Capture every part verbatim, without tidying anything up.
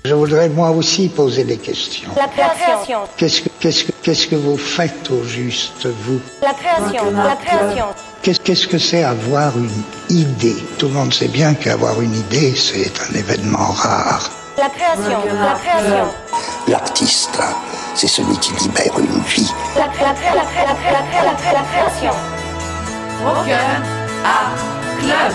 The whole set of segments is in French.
Je voudrais moi aussi poser des questions. La création. Qu'est-ce que, qu'est-ce que, qu'est-ce que vous faites au juste, vous? La création. La création. Qu'est-ce, qu'est-ce que c'est avoir une idée? Tout le monde sait bien qu'avoir une idée, c'est un événement rare. La création. La création. L'artiste, c'est celui qui libère une vie. La, la, la, la, la, la, la, la, la création. Broken Art Club.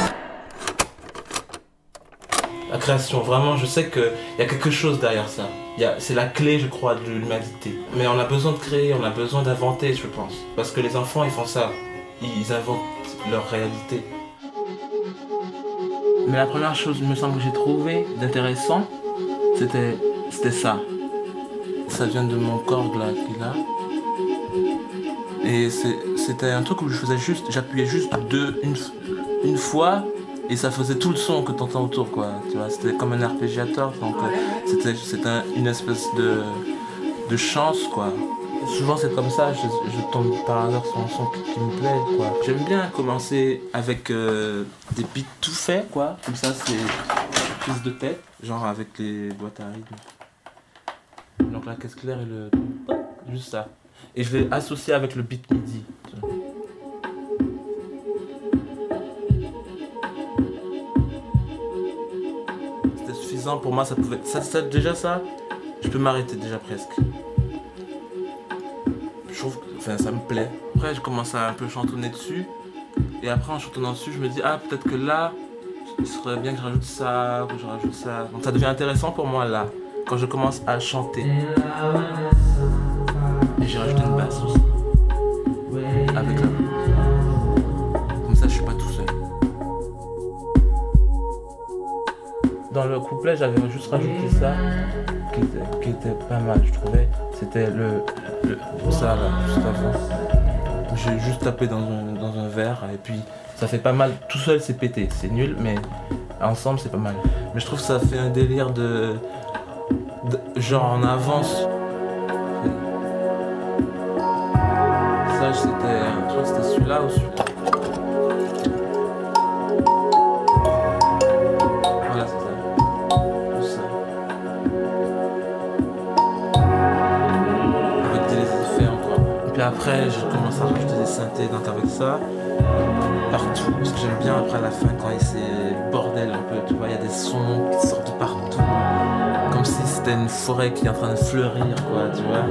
La création, vraiment, je sais qu'il y a quelque chose derrière ça. Y a, c'est la clé, je crois, de l'humanité. Mais on a besoin de créer, on a besoin d'inventer, je pense. Parce que les enfants, ils font ça. Ils inventent leur réalité. Mais la première chose, il me semble, que j'ai trouvé d'intéressant, c'était, c'était ça. Ça vient de mon corps, là, qui est là. Et c'est, c'était un truc où je faisais juste, j'appuyais juste deux, une, une fois, et ça faisait tout le son que tu entends autour, quoi. Tu vois, c'était comme un arpégiateur, donc euh, c'était, c'était un, une espèce de, de chance, quoi. Souvent c'est comme ça, je, je tombe par hasard sur un son qui, qui me plaît, quoi. J'aime bien commencer avec euh, des beats tout faits, quoi. Comme ça, c'est prise de tête, genre avec les boîtes à rythme. Donc la caisse claire et le... juste ça. Et je l'ai associé avec le beat midi. C'était suffisant pour moi, ça pouvait... Ça, ça, déjà ça, je peux m'arrêter déjà presque. Je trouve que enfin, ça me plaît. Après, je commence à un peu chantonner dessus. Et après, en chantonnant dessus, je me dis, ah, peut-être que là, il serait bien que je rajoute ça, que je rajoute ça. Donc ça devient intéressant pour moi là, quand je commence à chanter. Et j'ai rajouté une basse aussi. Avec la... Comme ça, je suis pas tout seul. Dans le couplet, j'avais juste rajouté ça, qui était, qui était pas mal, je trouvais. C'était le, le ça là, juste avant. J'ai juste tapé dans un, dans un verre et puis ça fait pas mal. Tout seul, c'est pété, c'est nul, mais ensemble, c'est pas mal. Mais je trouve que ça fait un délire de, de genre en avance. Ça, c'était, je crois que c'était celui-là ou celui-là. Voilà, c'est ça. Juste ça. Avec des effets encore. Et puis après, j'ai commencé à rajouter des synthés donc avec ça. Partout. Parce que j'aime bien après à la fin quand c'est bordel un peu. Tu vois, il y a des sons qui sortent de partout. Comme si c'était une forêt qui est en train de fleurir, quoi, tu vois.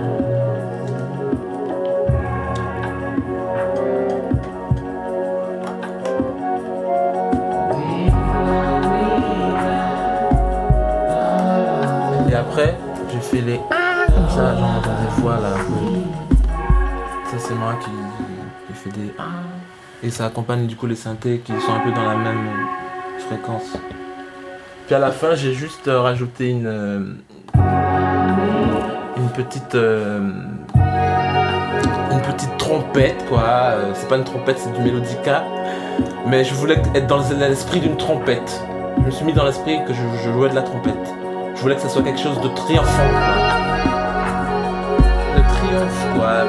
Après, j'ai fait les comme ça, genre dans des voix là. Ça, c'est moi qui, qui fait des et ça accompagne du coup les synthés qui sont un peu dans la même fréquence. Puis à la fin, j'ai juste rajouté une une petite une petite trompette, quoi. C'est pas une trompette, c'est du mélodica, mais je voulais être dans l'esprit d'une trompette. Je me suis mis dans l'esprit que je, je jouais de la trompette. Je voulais que ça soit quelque chose de triomphant, quoi. Le triomphe, quoi.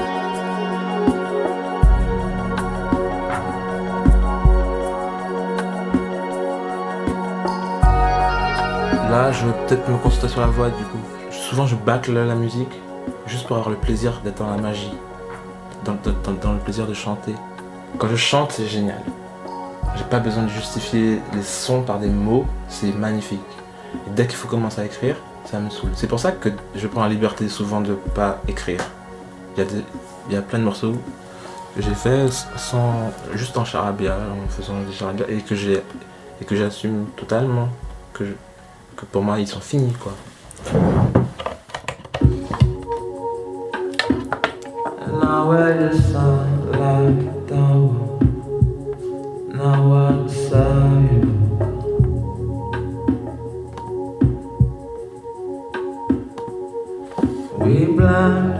Là, je vais peut-être me concentrer sur la voix, du coup. Souvent, je bâcle la musique, juste pour avoir le plaisir d'être dans la magie. Dans, dans, dans le plaisir de chanter. Quand je chante, c'est génial. J'ai pas besoin de justifier les sons par des mots, c'est magnifique. Et dès qu'il faut commencer à écrire, ça me saoule. C'est pour ça que je prends la liberté souvent de pas écrire. Il y a, des, il y a plein de morceaux que j'ai fait sans, juste en charabia, en faisant des charabias, et que j'ai et que j'assume totalement, que, je, que pour moi ils sont finis, quoi. Now where the sun like down, now I saw you. We blind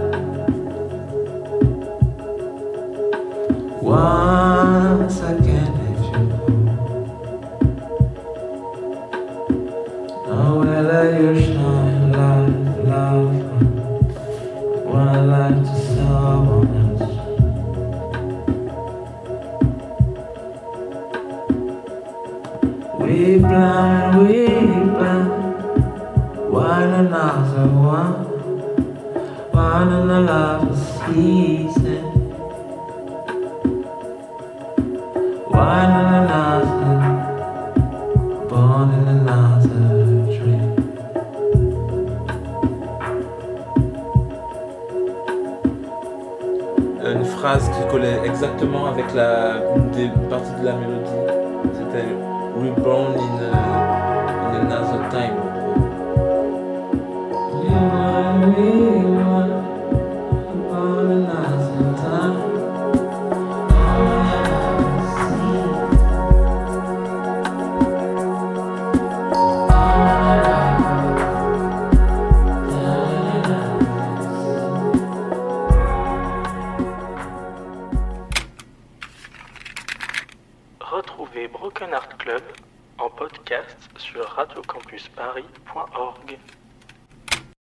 once again if you now will let you shine like love one light to someone else. We blind, we blind. Why One another one, one another season. One another, born in another dream. Une phrase qui collait exactement avec la, une des parties de la mélodie, c'était Reborn in, a, in another time. Retrouvez Broken Art Club en podcast sur radiocampusparis point org.